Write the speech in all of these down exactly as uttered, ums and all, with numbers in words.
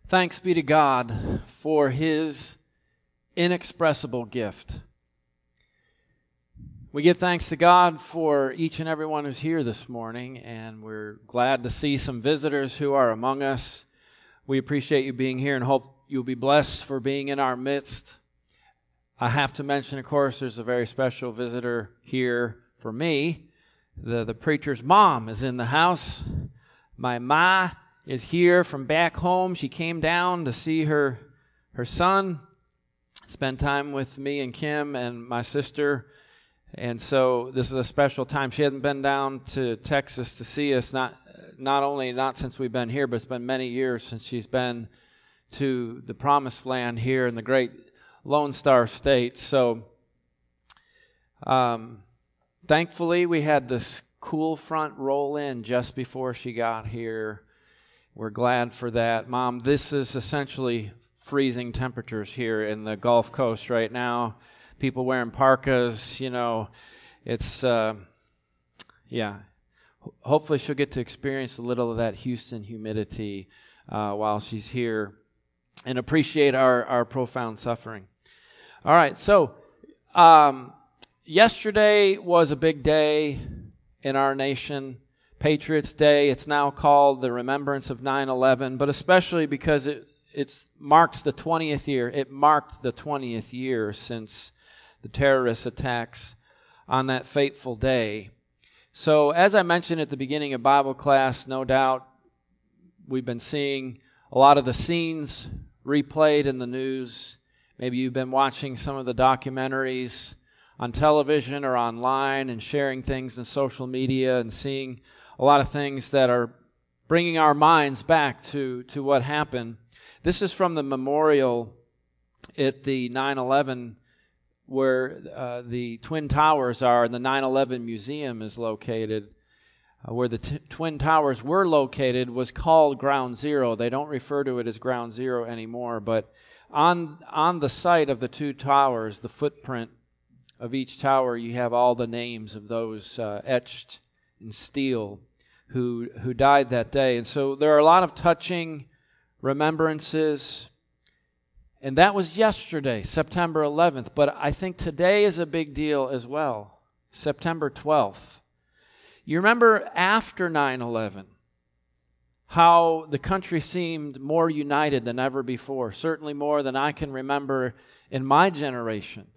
Thanks be to God for His inexpressible gift. We give thanks to God for each and every one who's here this morning, and we're glad to see some visitors who are among us. We appreciate you being here and hope you'll be blessed for being in our midst. I have to mention, of course, there's a very special visitor here for me. The, the preacher's mom is in the house. My ma is here from back home. She came down to see her her son, spend time with me and Kim and my sister. And so this is a special time. She hasn't been down to Texas to see us, not not only not since we've been here, but it's been many years since she's been to the promised land here in the great Lone Star State. So um, thankfully we had this cool front roll in just before she got here. We're glad for that. Mom, this is essentially freezing temperatures here in the Gulf Coast right now. People wearing parkas, you know, it's, uh, yeah. Hopefully she'll get to experience a little of that Houston humidity uh, while she's here and appreciate our, our profound suffering. All right, so um, yesterday was a big day in our nation. Patriots Day. It's now called the Remembrance of nine eleven, but especially because it it's marks the twentieth year. It marked the twentieth year since the terrorist attacks on that fateful day. So as I mentioned at the beginning of Bible class, no doubt we've been seeing a lot of the scenes replayed in the news. Maybe you've been watching some of the documentaries on television or online and sharing things in social media and seeing a lot of things that are bringing our minds back to, to what happened. This is from the memorial at the nine eleven where uh, the Twin Towers are, and the nine eleven Museum is located. Uh, where the t- Twin Towers were located was called Ground Zero. They don't refer to it as Ground Zero anymore, but on on the site of the two towers, the footprint of each tower, you have all the names of those uh, etched in steel who who died that day. And so there are a lot of touching remembrances. And that was yesterday, September eleventh. But I think today is a big deal as well, September twelfth. You remember after nine eleven, how the country seemed more united than ever before, certainly more than I can remember in my generation.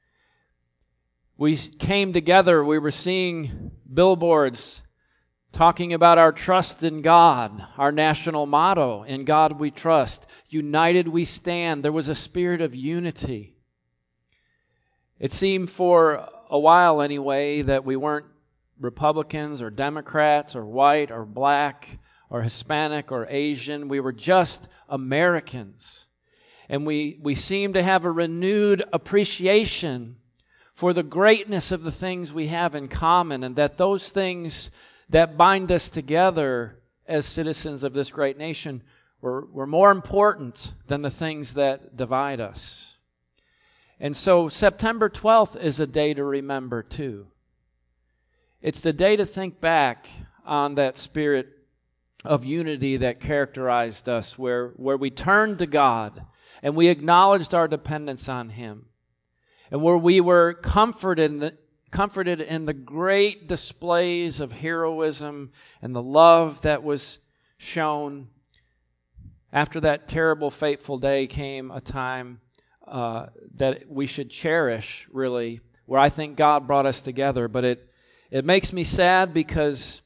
We came together, we were seeing billboards talking about our trust in God, our national motto, in God we trust. United we stand. There was a spirit of unity. It seemed for a while anyway that we weren't Republicans or Democrats or white or black or Hispanic or Asian. We were just Americans. And we, we seemed to have a renewed appreciation for the greatness of the things we have in common, and that those things that bind us together as citizens of this great nation were, were more important than the things that divide us. And so September twelfth is a day to remember too. It's the day to think back on that spirit of unity that characterized us, where, where we turned to God and we acknowledged our dependence on Him, and where we were comforted in the comforted in the great displays of heroism and the love that was shown. After that terrible, fateful day came a time uh, that we should cherish, really, where I think God brought us together. But it, it makes me sad because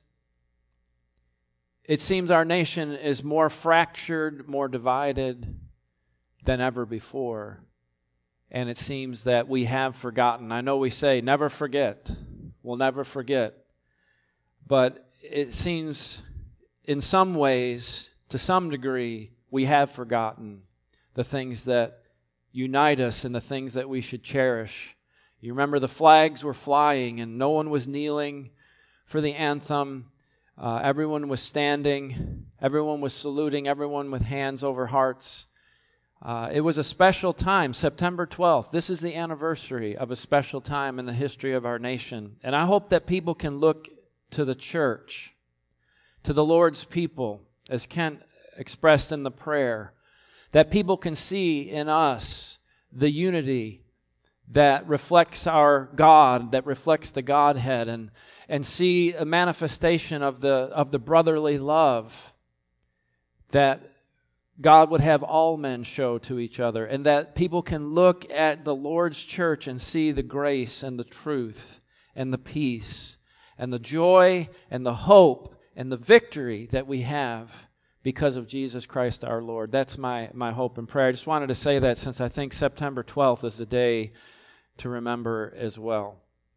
it seems our nation is more fractured, more divided than ever before. And it seems that we have forgotten. I know we say, never forget. We'll never forget. But it seems in some ways, to some degree, we have forgotten the things that unite us and the things that we should cherish. You remember the flags were flying and no one was kneeling for the anthem. Uh, everyone was standing. Everyone was saluting. Everyone with hands over hearts. Uh, it was a special time, September twelfth. This is the anniversary of a special time in the history of our nation. And I hope that people can look to the church, to the Lord's people, as Kent expressed in the prayer, that people can see in us the unity that reflects our God, that reflects the Godhead, and, and see a manifestation of the, of the brotherly love that God would have all men show to each other, and that people can look at the Lord's church and see the grace and the truth and the peace and the joy and the hope and the victory that we have because of Jesus Christ our Lord. That's my, my hope and prayer. I just wanted to say that, since I think September twelfth is the day to remember as well.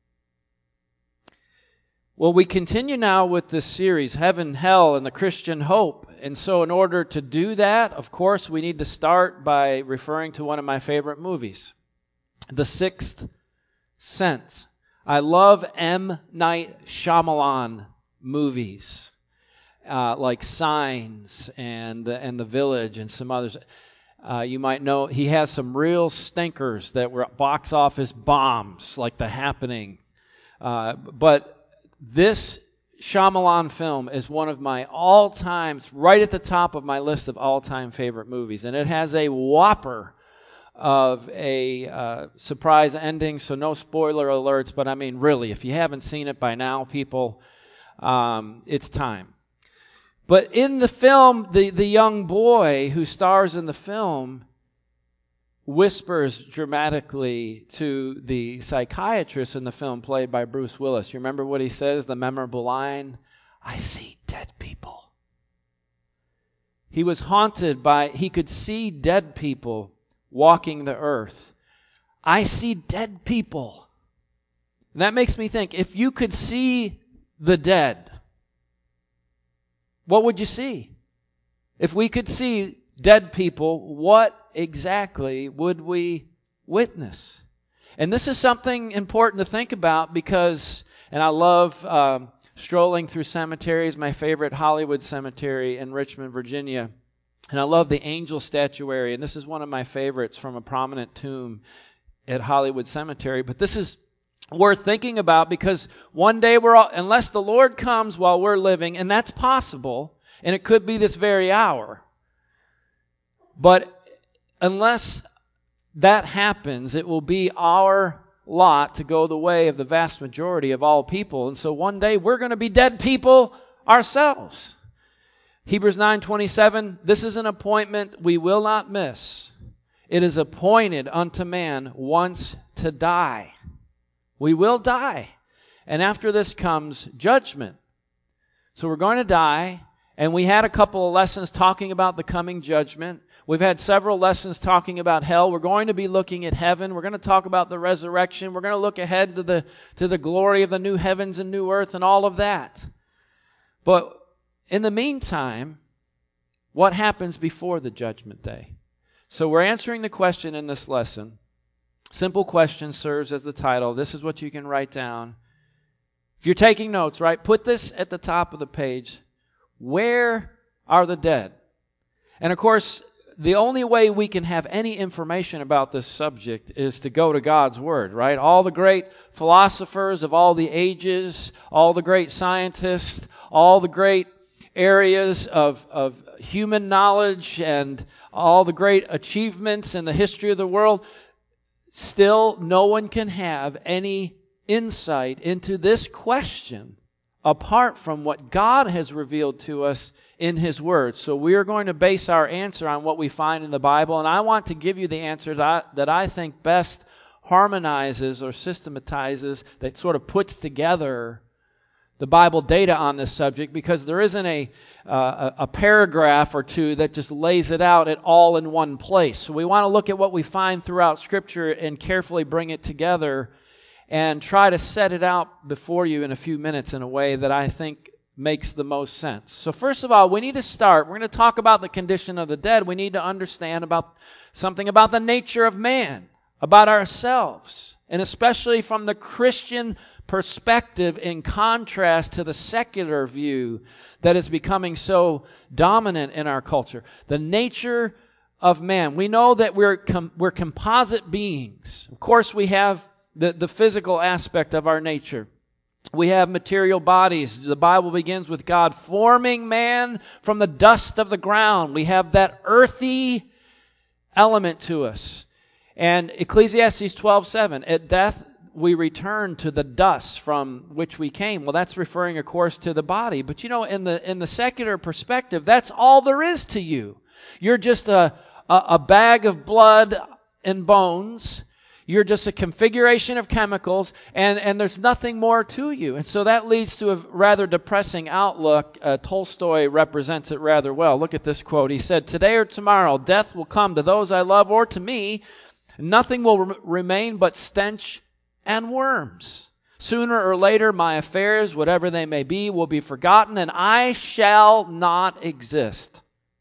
Well, we continue now with this series, Heaven, Hell, and the Christian Hope. And so in order to do that, of course, we need to start by referring to one of my favorite movies, The Sixth Sense. I love M. Night Shyamalan movies, uh, like Signs and, and The Village and some others. Uh, you might know he has some real stinkers that were box office bombs, like The Happening. Uh, but this Shyamalan film is one of my all-time, right at the top of my list of all-time favorite movies. And it has a whopper of a uh, surprise ending, so no spoiler alerts. But I mean, really, if you haven't seen it by now, people, um, it's time. But in the film, the, the young boy who stars in the film whispers dramatically to the psychiatrist in the film, played by Bruce Willis. You remember what he says, the memorable line? I see dead people. He was haunted by, he could see dead people walking the earth. I see dead people. And that makes me think, if you could see the dead, what would you see? If we could see dead people, what exactly would we witness? And this is something important to think about, because, and I love um, strolling through cemeteries, my favorite Hollywood cemetery in Richmond, Virginia. And I love the angel statuary, and this is one of my favorites from a prominent tomb at Hollywood Cemetery. But this is worth thinking about, because one day we're all, unless the Lord comes while we're living, and that's possible, and it could be this very hour, but unless that happens, it will be our lot to go the way of the vast majority of all people. And so one day we're going to be dead people ourselves. Hebrews nine twenty-seven, this is an appointment we will not miss. It is appointed unto man once to die. We will die. And after this comes judgment. So we're going to die. And we had a couple of lessons talking about the coming judgment. We've had several lessons talking about hell. We're going to be looking at heaven. We're going to talk about the resurrection. We're going to look ahead to the, to the glory of the new heavens and new earth and all of that. But in the meantime, what happens before the judgment day? So we're answering the question in this lesson. Simple question serves as the title. This is what you can write down. If you're taking notes, right, put this at the top of the page. Where are the dead? And of course, the only way we can have any information about this subject is to go to God's Word, right? All the great philosophers of all the ages, all the great scientists, all the great areas of, of human knowledge and all the great achievements in the history of the world, still no one can have any insight into this question apart from what God has revealed to us in His Word. So we are going to base our answer on what we find in the Bible, and I want to give you the answer that I, that I think best harmonizes or systematizes, that sort of puts together the Bible data on this subject, because there isn't a, uh, a paragraph or two that just lays it out at all in one place. So we want to look at what we find throughout Scripture and carefully bring it together and try to set it out before you in a few minutes in a way that I think makes the most sense. So first of all, we need to start. We're going to talk about the condition of the dead. We need to understand about something about the nature of man, about ourselves, and especially from the Christian perspective in contrast to the secular view that is becoming so dominant in our culture. The nature of man. We know that we're com- we're composite beings. Of course, we have the, the physical aspect of our nature. We have material bodies. The Bible begins with God forming man from the dust of the ground. We have that earthy element to us. And Ecclesiastes twelve seven, at death we return to the dust from which we came. Well, that's referring, of course, to the body. But you know, in the in the secular perspective, that's all there is to you. You're just a, a, a bag of blood and bones. You're just a configuration of chemicals, and, and there's nothing more to you. And so that leads to a rather depressing outlook. Uh, Tolstoy represents it rather well. Look at this quote. He said, "Today or tomorrow, death will come to those I love or to me. Nothing will re- remain but stench and worms. Sooner or later, my affairs, whatever they may be, will be forgotten, and I shall not exist.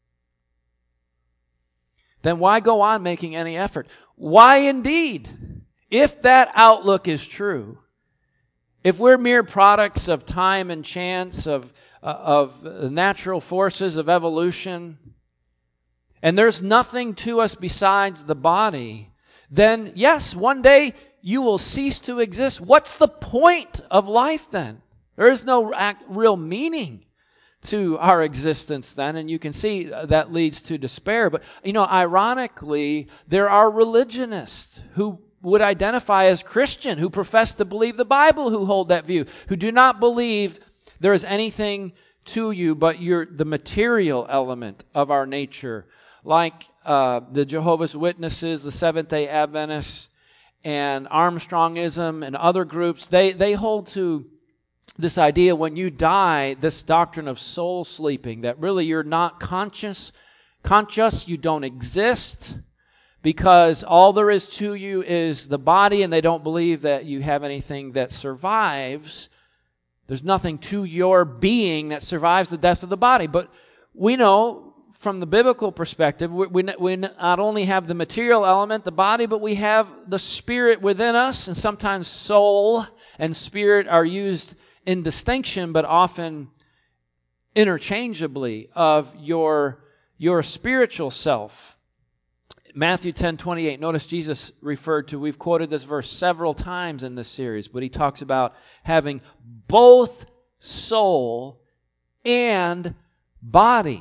Then why go on making any effort?" Why indeed? If that outlook is true, if we're mere products of time and chance, of, uh, of natural forces of evolution, and there's nothing to us besides the body, then yes, one day you will cease to exist. What's the point of life then? There is no act, real meaning to our existence then, and you can see that leads to despair. But, you know, ironically, there are religionists who would identify as Christian, who profess to believe the Bible, who hold that view, who do not believe there is anything to you but your, the material element of our nature, like uh, the Jehovah's Witnesses, the Seventh-day Adventists, and Armstrongism and other groups. They, they hold to this idea when you die, this doctrine of soul sleeping, that really you're not conscious, conscious, you don't exist, because all there is to you is the body, and they don't believe that you have anything that survives. There's nothing to your being that survives the death of the body. But we know from the biblical perspective, we, we, we not only have the material element, the body, but we have the spirit within us, and sometimes soul and spirit are used in distinction, but often interchangeably, of your, your spiritual self. Matthew ten twenty-eight, notice Jesus referred to, we've quoted this verse several times in this series, but he talks about having both soul and body.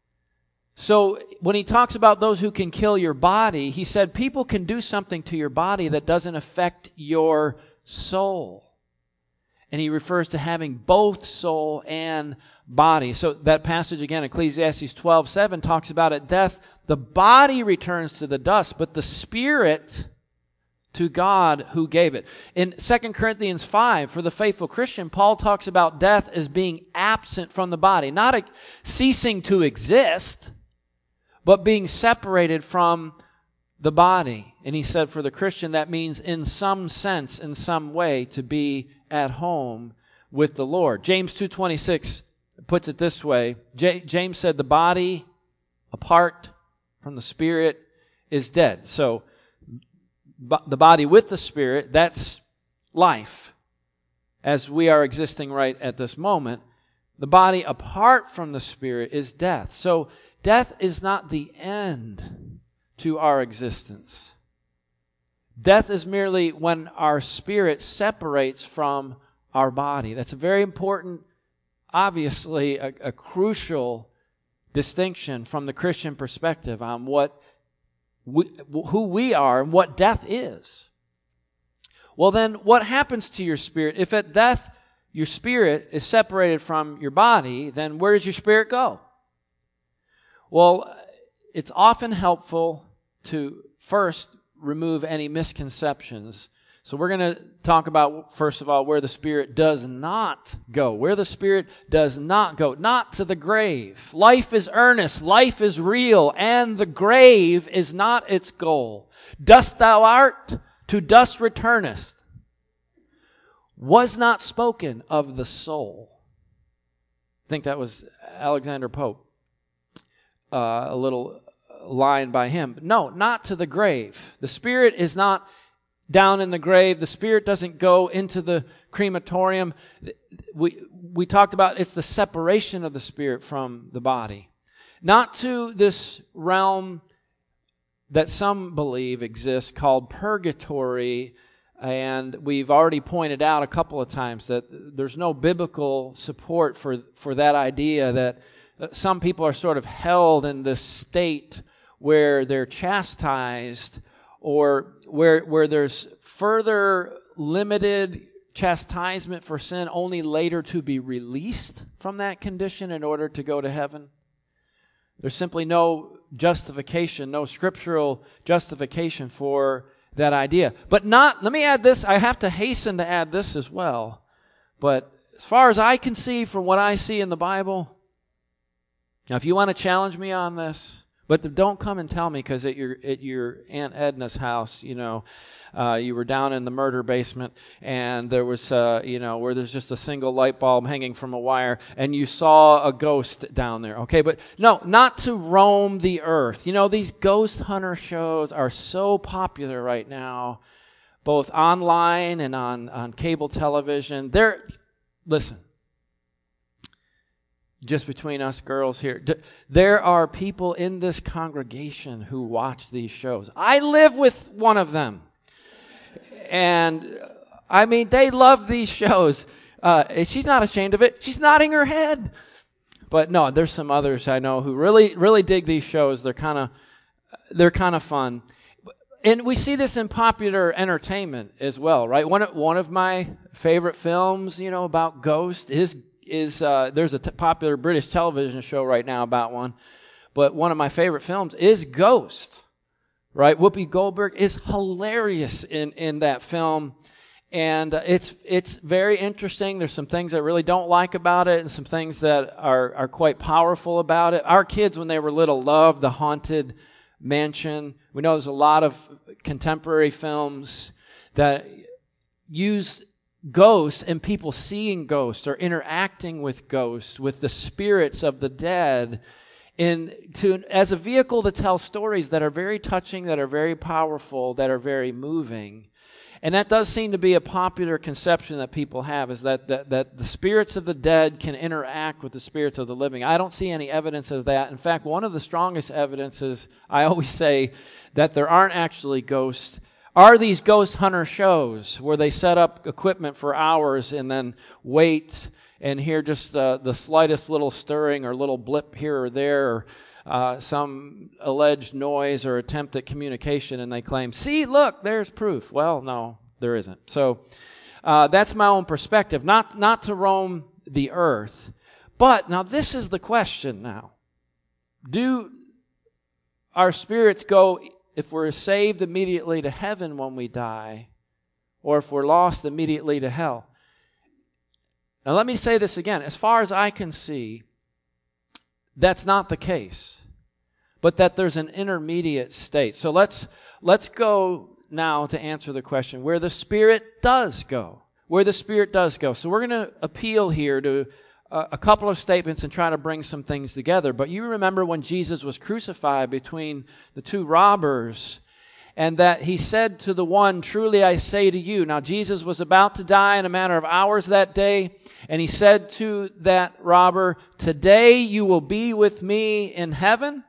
So when he talks about those who can kill your body, he said people can do something to your body that doesn't affect your soul. And he refers to having both soul and body. So that passage again, Ecclesiastes twelve seven, talks about at death, the body returns to the dust, but the spirit to God who gave it. In Second Corinthians five, for the faithful Christian, Paul talks about death as being absent from the body, not a, ceasing to exist, but being separated from the body. And he said for the Christian, that means in some sense, in some way, to be at home with the Lord. James two twenty-six puts it this way. J- James said the body apart from the spirit is dead. So b- the body with the spirit, that's life as we are existing right at this moment. The body apart from the spirit is death. So death is not the end to our existence. Death is merely when our spirit separates from our body. That's a very important, obviously a, a crucial distinction from the Christian perspective on what we, who we are and what death is. Well then, what happens to your spirit? If at death your spirit is separated from your body, then where does your spirit go? Well, it's often helpful to first remove any misconceptions. So we're going to talk about, first of all, where the Spirit does not go. Where the Spirit does not go. Not to the grave. Life is earnest. Life is real. And the grave is not its goal. Dust thou art, to dust returnest. Was not spoken of the soul. I think that was Alexander Pope. Uh, a little line by him. No, not to the grave. The spirit is not down in the grave. The spirit doesn't go into the crematorium. We we talked about it's the separation of the spirit from the body. Not to this realm that some believe exists called purgatory, and we've already pointed out a couple of times that there's no biblical support for, for that idea that some people are sort of held in this state where they're chastised or where where there's further limited chastisement for sin only later to be released from that condition in order to go to heaven. There's simply no justification, no scriptural justification for that idea. But not, let me add this, I have to hasten to add this as well. But as far as I can see from what I see in the Bible, now if you want to challenge me on this, but don't come and tell me because at your at your Aunt Edna's house, you know, uh, you were down in the murder basement and there was, uh, you know, where there's just a single light bulb hanging from a wire and you saw a ghost down there. Okay, but no, not to roam the earth. You know, these ghost hunter shows are so popular right now, both online and on, on cable television. They're, listen. Just between us girls here, there are people in this congregation who watch these shows. I live with one of them. And, I mean, they love these shows. Uh, and she's not ashamed of it. She's nodding her head. But no, there's some others I know who really, really dig these shows. They're kind of, they're kind of fun. And we see this in popular entertainment as well, right? One of, one of my favorite films, you know, about ghosts is is uh, there's a t- popular British television show right now about one, but one of my favorite films is Ghost, right? Whoopi Goldberg is hilarious in, in that film, and uh, it's it's very interesting. There's some things I really don't like about it and some things that are, are quite powerful about it. Our kids, when they were little, loved The Haunted Mansion. We know there's a lot of contemporary films that use ghosts and people seeing ghosts or interacting with ghosts, with the spirits of the dead, in to as a vehicle to tell stories that are very touching, that are very powerful, that are very moving. And that does seem to be a popular conception that people have, is that, that, that the spirits of the dead can interact with the spirits of the living. I don't see any evidence of that. In fact, one of the strongest evidences, I always say, that there aren't actually ghosts are these ghost hunter shows where they set up equipment for hours and then wait and hear just uh, the slightest little stirring or little blip here or there, or uh, some alleged noise or attempt at communication, and they claim, see, look, there's proof. Well, no, there isn't. So uh, that's my own perspective, not, not to roam the earth. But now this is the question now. Do our spirits go, if we're saved, immediately to heaven when we die, or if we're lost, immediately to hell? Now let me say this again. As far as I can see, that's not the case, but that there's an intermediate state. So let's let's go now to answer the question where the Spirit does go. Where the Spirit does go. So we're going to appeal here to a couple of statements and try to bring some things together. But you remember when Jesus was crucified between the two robbers, and that he said to the one, truly I say to you. Now Jesus was about to die in a matter of hours that day, and he said to that robber, today you will be with me in heaven.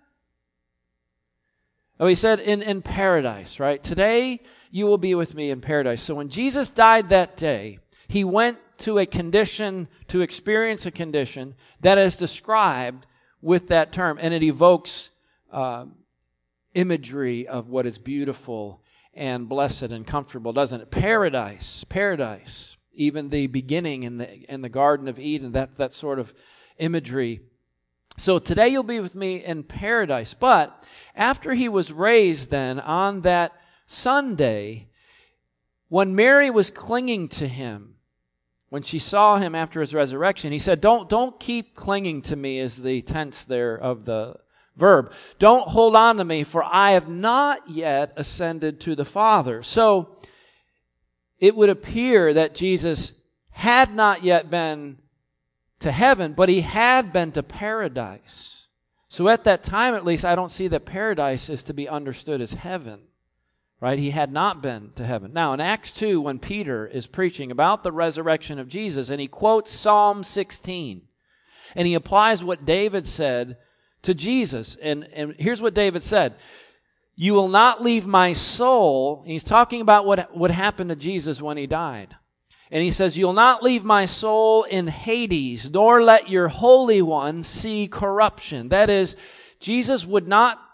Oh, he said in, in paradise, right? Today you will be with me in paradise. So when Jesus died that day, he went to a condition, to experience a condition that is described with that term, and it evokes uh, imagery of what is beautiful and blessed and comfortable, doesn't it? Paradise, paradise, even the beginning in the in the Garden of Eden, that that sort of imagery. So today you'll be with me in paradise. But after he was raised then on that Sunday, when Mary was clinging to him, when she saw him after his resurrection, he said, don't, don't keep clinging to me, is the tense there of the verb. Don't hold on to me, for I have not yet ascended to the Father. So it would appear that Jesus had not yet been to heaven, but he had been to paradise. So at that time, at least, I don't see that paradise is to be understood as heaven. Right? He had not been to heaven. Now, in Acts two, when Peter is preaching about the resurrection of Jesus, and he quotes Psalm sixteen, and he applies what David said to Jesus. And, and here's what David said. You will not leave my soul. He's talking about what, what happened to Jesus when he died. And he says, you'll not leave my soul in Hades, nor let your Holy One see corruption. That is, Jesus would not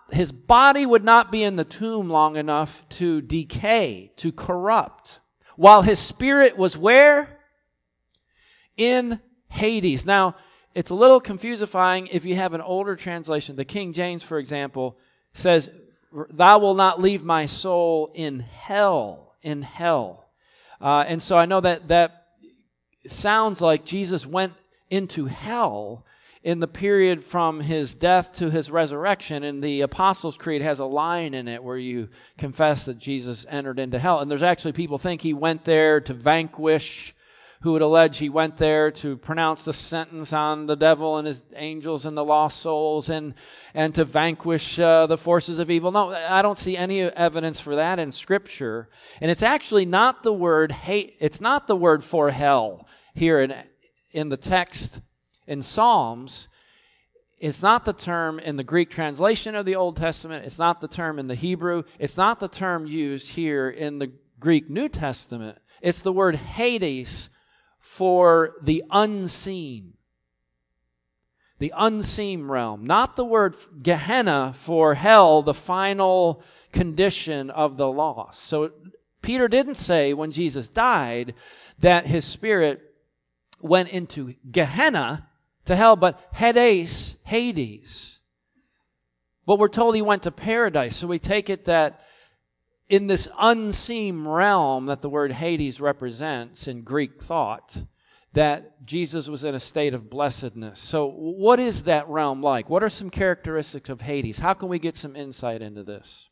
his body would not be in the tomb long enough to decay, to corrupt, while his spirit was where? In Hades. Now, it's a little confusifying if you have an older translation. The King James, for example, says, "Thou wilt not leave my soul in hell," in hell. Uh, and so I know that that sounds like Jesus went into hell in the period from his death to his resurrection, and the Apostles' Creed has a line in it where you confess that Jesus entered into hell. And there's actually people think he went there to vanquish, who would allege he went there to pronounce the sentence on the devil and his angels and the lost souls, and and to vanquish uh, the forces of evil. No, I don't see any evidence for that in Scripture. And it's actually not the word hate. It's not the word for hell here in in the text in Psalms. It's not the term in the Greek translation of the Old Testament. It's not the term in the Hebrew. It's not the term used here in the Greek New Testament. It's the word Hades for the unseen. The unseen realm. Not the word Gehenna for hell, the final condition of the lost. So Peter didn't say when Jesus died that his spirit went into Gehenna, to hell, but Hades, Hades. But we're told he went to paradise. So we take it that in this unseen realm that the word Hades represents in Greek thought, that Jesus was in a state of blessedness. So what is that realm like? What are some characteristics of Hades? How can we get some insight into this?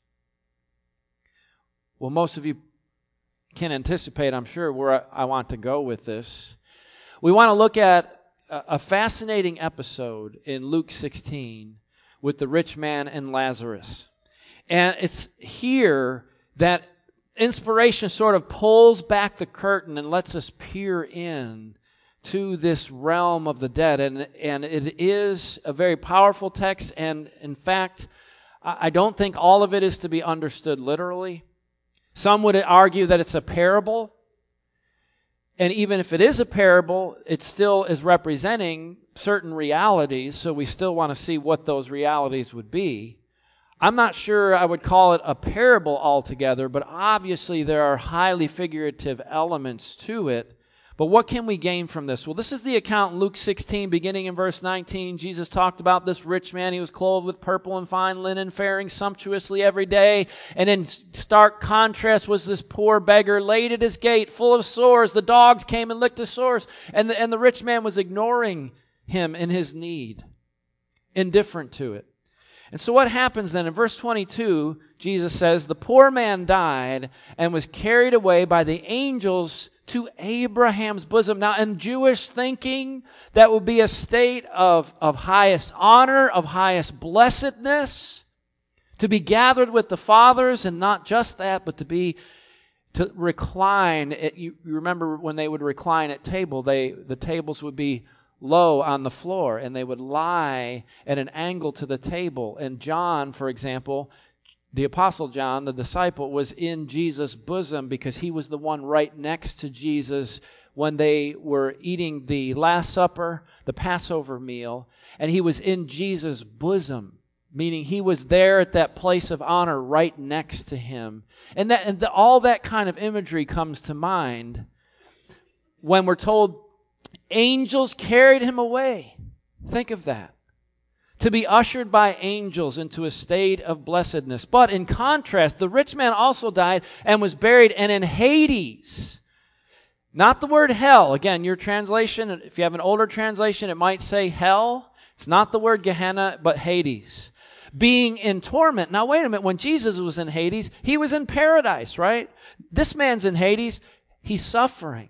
Well, most of you can anticipate, I'm sure, where I want to go with this. We want to look at a fascinating episode in Luke sixteen with the rich man and Lazarus. And it's here that inspiration sort of pulls back the curtain and lets us peer in to this realm of the dead. And, and it is a very powerful text. And in fact, I don't think all of it is to be understood literally. Some would argue that it's a parable. And even if it is a parable, it still is representing certain realities, so we still want to see what those realities would be. I'm not sure I would call it a parable altogether, but obviously there are highly figurative elements to it. But what can we gain from this? Well, this is the account in Luke sixteen, beginning in verse nineteen. Jesus talked about this rich man. He was clothed with purple and fine linen, faring sumptuously every day. And in stark contrast was this poor beggar laid at his gate, full of sores. The dogs came and licked his sores. And the, and the rich man was ignoring him in his need, indifferent to it. And so what happens then? In verse twenty-two, Jesus says, "The poor man died and was carried away by the angels to Abraham's bosom." Now, in Jewish thinking, that would be a state of, of highest honor, of highest blessedness, to be gathered with the fathers, and not just that, but to be, to recline. It, you, you remember when they would recline at table, they the tables would be low on the floor, and they would lie at an angle to the table. And John, for example, the Apostle John, the disciple, was in Jesus' bosom because he was the one right next to Jesus when they were eating the Last Supper, the Passover meal, and he was in Jesus' bosom, meaning he was there at that place of honor right next to him. And that and the, all that kind of imagery comes to mind when we're told angels carried him away. Think of that. To be ushered by angels into a state of blessedness. But in contrast, the rich man also died and was buried, and in Hades, not the word hell. Again, your translation, if you have an older translation, it might say hell. It's not the word Gehenna, but Hades. Being in torment. Now wait a minute, when Jesus was in Hades, he was in paradise, right? This man's in Hades, he's suffering.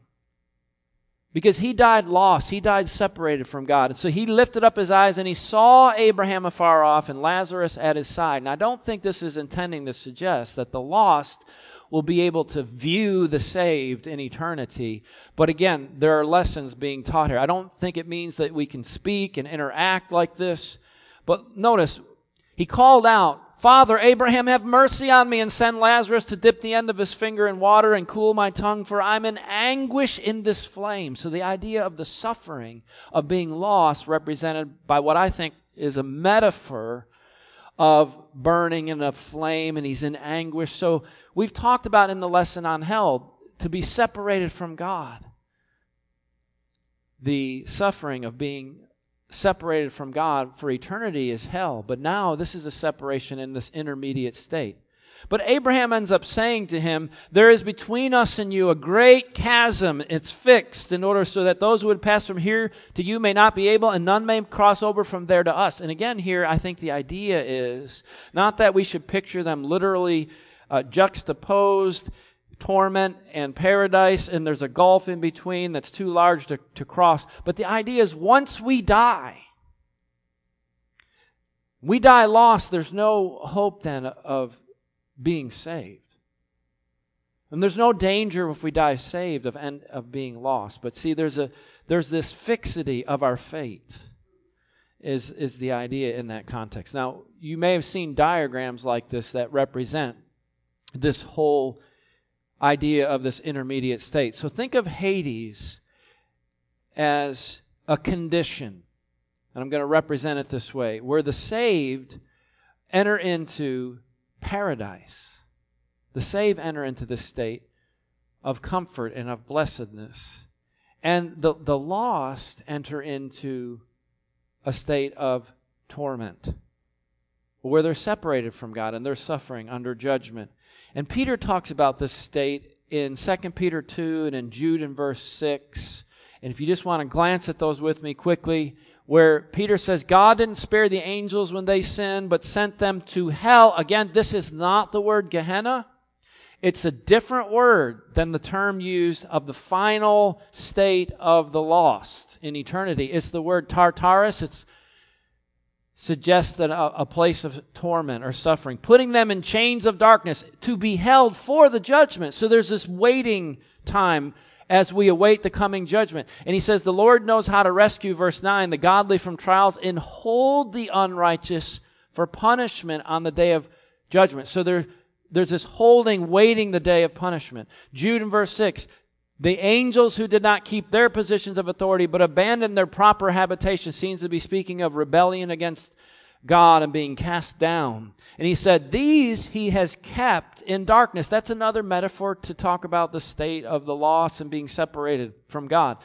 Because he died lost. He died separated from God. And so he lifted up his eyes and he saw Abraham afar off and Lazarus at his side. Now, I don't think this is intending to suggest that the lost will be able to view the saved in eternity. But again, there are lessons being taught here. I don't think it means that we can speak and interact like this. But notice, he called out, "Father, Abraham, have mercy on me and send Lazarus to dip the end of his finger in water and cool my tongue, for I'm in anguish in this flame." So the idea of the suffering of being lost represented by what I think is a metaphor of burning and of flame, and he's in anguish. So we've talked about in the lesson on hell, to be separated from God. The suffering of being separated from God for eternity is hell. But now this is a separation in this intermediate state. But Abraham ends up saying to him, there is between us and you a great chasm. It's fixed in order so that those who would pass from here to you may not be able, and none may cross over from there to us. And again here, I think the idea is not that we should picture them literally uh, juxtaposed, torment and paradise, and there's a gulf in between that's too large to, to cross. But the idea is once we die, we die lost, there's no hope then of being saved. And there's no danger if we die saved of end, of being lost. But see, there's a there's this fixity of our fate is, is the idea in that context. Now, you may have seen diagrams like this that represent this whole idea of this intermediate state. So think of Hades as a condition, and I'm going to represent it this way, where the saved enter into paradise. The saved enter into this state of comfort and of blessedness. And the, the lost enter into a state of torment, where they're separated from God and they're suffering under judgment. And Peter talks about this state in Second Peter two and in Jude in verse six. And if you just want to glance at those with me quickly, where Peter says, God didn't spare the angels when they sinned, but sent them to hell. Again, this is not the word Gehenna. It's a different word than the term used of the final state of the lost in eternity. It's the word Tartarus. It suggests that a, a place of torment or suffering, putting them in chains of darkness to be held for the judgment. So there's this waiting time as we await the coming judgment. And he says, the Lord knows how to rescue, verse nine, the godly from trials and hold the unrighteous for punishment on the day of judgment. So there, there's this holding, waiting the day of punishment. Jude in verse six, the angels who did not keep their positions of authority but abandoned their proper habitation, seems to be speaking of rebellion against God and being cast down. And he said, these he has kept in darkness. That's another metaphor to talk about the state of the lost and being separated from God.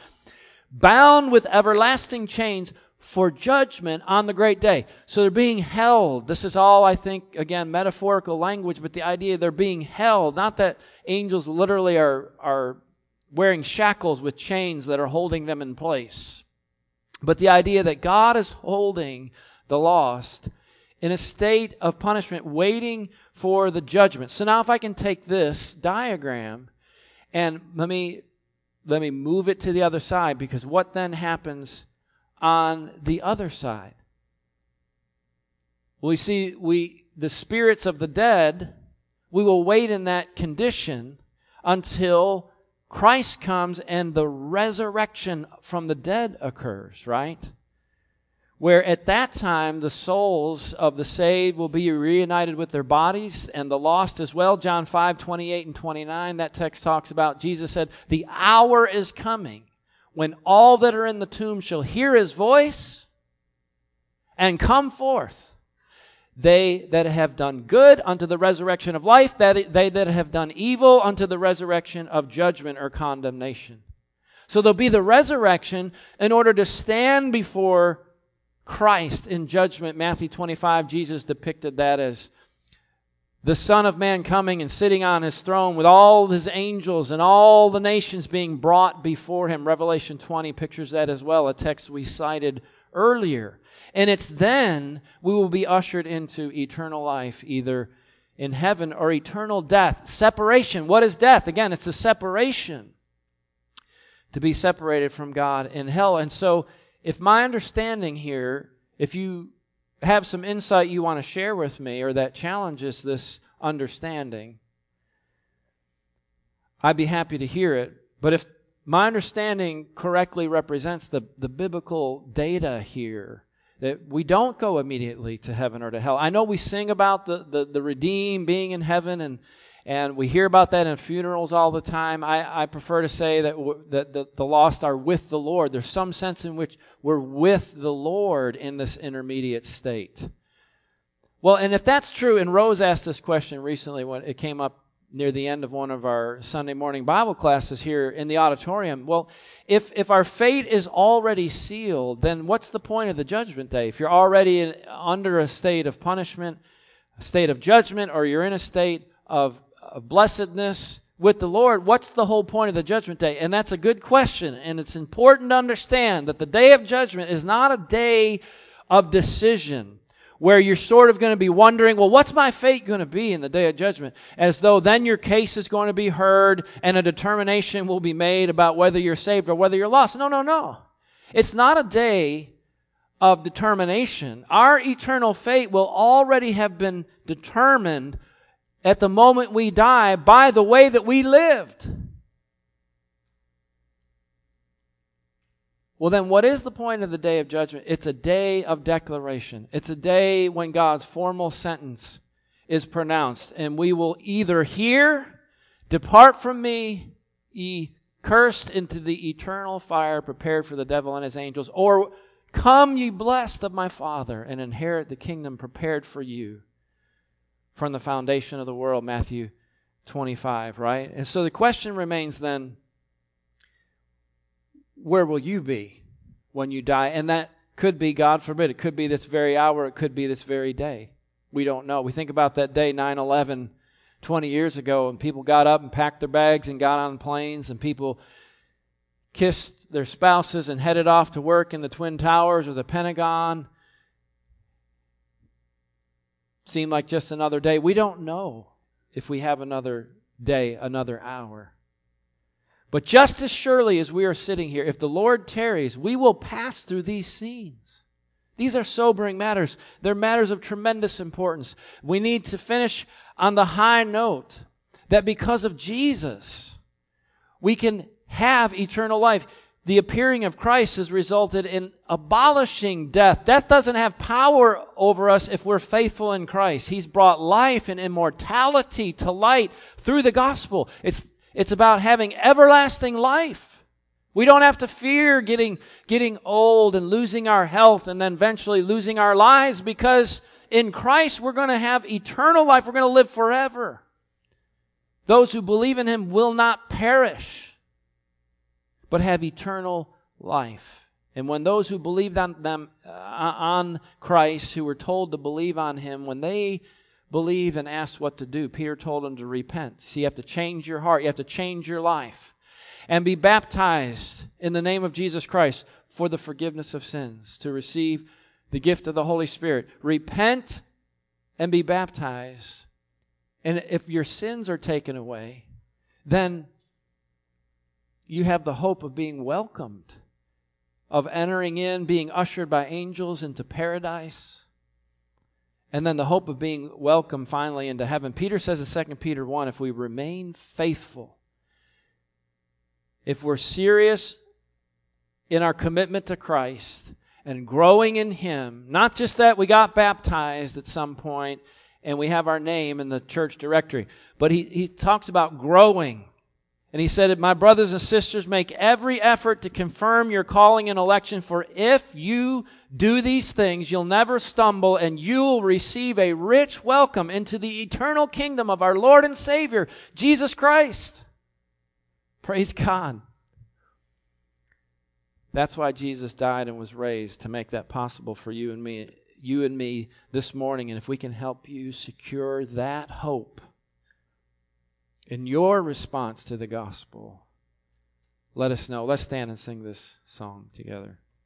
Bound with everlasting chains for judgment on the great day. So they're being held. This is all, I think, again, metaphorical language, but the idea they're being held, not that angels literally are, are wearing shackles with chains that are holding them in place, but the idea that God is holding the lost in a state of punishment, waiting for the judgment. So now if I can take this diagram and let me let me move it to the other side, because what then happens on the other side? We see we the spirits of the dead, we will wait in that condition until Christ comes and the resurrection from the dead occurs, right? Where at that time the souls of the saved will be reunited with their bodies and the lost as well. John five, twenty-eight and twenty-nine, that text talks about, Jesus said, the hour is coming when all that are in the tomb shall hear his voice and come forth. They that have done good unto the resurrection of life, that they that have done evil unto the resurrection of judgment or condemnation. So there'll be the resurrection in order to stand before Christ in judgment. Matthew twenty-five, Jesus depicted that as the Son of Man coming and sitting on his throne with all his angels and all the nations being brought before him. Revelation twenty pictures that as well, a text we cited earlier. And it's then we will be ushered into eternal life, either in heaven or eternal death. Separation. What is death? Again, it's the separation. To be separated from God in hell. And so if my understanding here, if you have some insight you want to share with me or that challenges this understanding, I'd be happy to hear it. But if my understanding correctly represents the, the biblical data here, that we don't go immediately to heaven or to hell. I know we sing about the, the, the redeemed being in heaven, and And we hear about that in funerals all the time. I, I prefer to say that, w- that the, the lost are with the Lord. There's some sense in which we're with the Lord in this intermediate state. Well, and if that's true, and Rose asked this question recently when it came up near the end of one of our Sunday morning Bible classes here in the auditorium. Well, if if our fate is already sealed, then what's the point of the judgment day? If you're already in, under a state of punishment, a state of judgment, or you're in a state of, of blessedness with the Lord, what's the whole point of the judgment day? And that's a good question, and it's important to understand that the day of judgment is not a day of decision, where you're sort of going to be wondering, well, what's my fate going to be in the day of judgment? As though then your case is going to be heard and a determination will be made about whether you're saved or whether you're lost. No, no, no. It's not a day of determination. Our eternal fate will already have been determined at the moment we die by the way that we lived. Well, then what is the point of the day of judgment? It's a day of declaration. It's a day when God's formal sentence is pronounced, and we will either hear, "Depart from me, ye cursed, into the eternal fire prepared for the devil and his angels," or "Come, ye blessed of my Father, and inherit the kingdom prepared for you from the foundation of the world," Matthew twenty-five, right? And so the question remains then, where will you be when you die? And that could be, God forbid, it could be this very hour, it could be this very day. We don't know. We think about that day, nine eleven, twenty years ago, and people got up and packed their bags and got on planes, and people kissed their spouses and headed off to work in the Twin Towers or the Pentagon. Seemed like just another day. We don't know if we have another day, another hour. But just as surely as we are sitting here, if the Lord tarries, we will pass through these scenes. These are sobering matters. They're matters of tremendous importance. We need to finish on the high note that because of Jesus, we can have eternal life. The appearing of Christ has resulted in abolishing death. Death doesn't have power over us if we're faithful in Christ. He's brought life and immortality to light through the gospel. It's It's about having everlasting life. We don't have to fear getting, getting old and losing our health and then eventually losing our lives, because in Christ we're going to have eternal life. We're going to live forever. Those who believe in Him will not perish, but have eternal life. And when those who believed on them, uh, on Christ, who were told to believe on Him, when they believe and ask what to do, Peter told them to repent. See, you have to change your heart. You have to change your life and be baptized in the name of Jesus Christ for the forgiveness of sins, to receive the gift of the Holy Spirit. Repent and be baptized. And if your sins are taken away, then you have the hope of being welcomed, of entering in, being ushered by angels into paradise. And then the hope of being welcomed finally into heaven. Peter says in Second Peter one, if we remain faithful, if we're serious in our commitment to Christ and growing in Him, not just that we got baptized at some point and we have our name in the church directory, but he, he talks about growing. And he said, my brothers and sisters, make every effort to confirm your calling and election, for if you do these things, you'll never stumble, and you'll receive a rich welcome into the eternal kingdom of our Lord and Savior, Jesus Christ. Praise God. That's why Jesus died and was raised, to make that possible for you and me, you and me this morning. And if we can help you secure that hope in your response to the gospel, let us know. Let's stand and sing this song together.